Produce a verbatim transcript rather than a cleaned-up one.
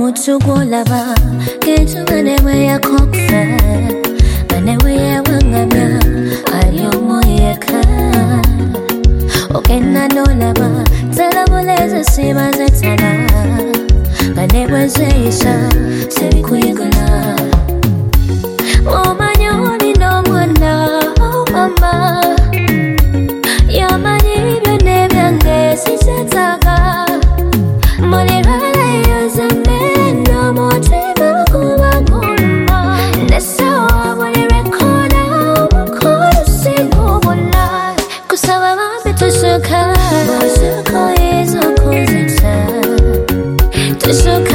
Mutugolaba, Kentu Manewe ya Koksa, Manewe ya Wangamia, Aliomo Yeka. Okena no laba, Talamoleza Sima Zetana, Manewe Zeisha, Sevikuigula. Oh, Manyoni no Mwana, oh, Mama. Yamani, your name, and this is a taga. Money, to show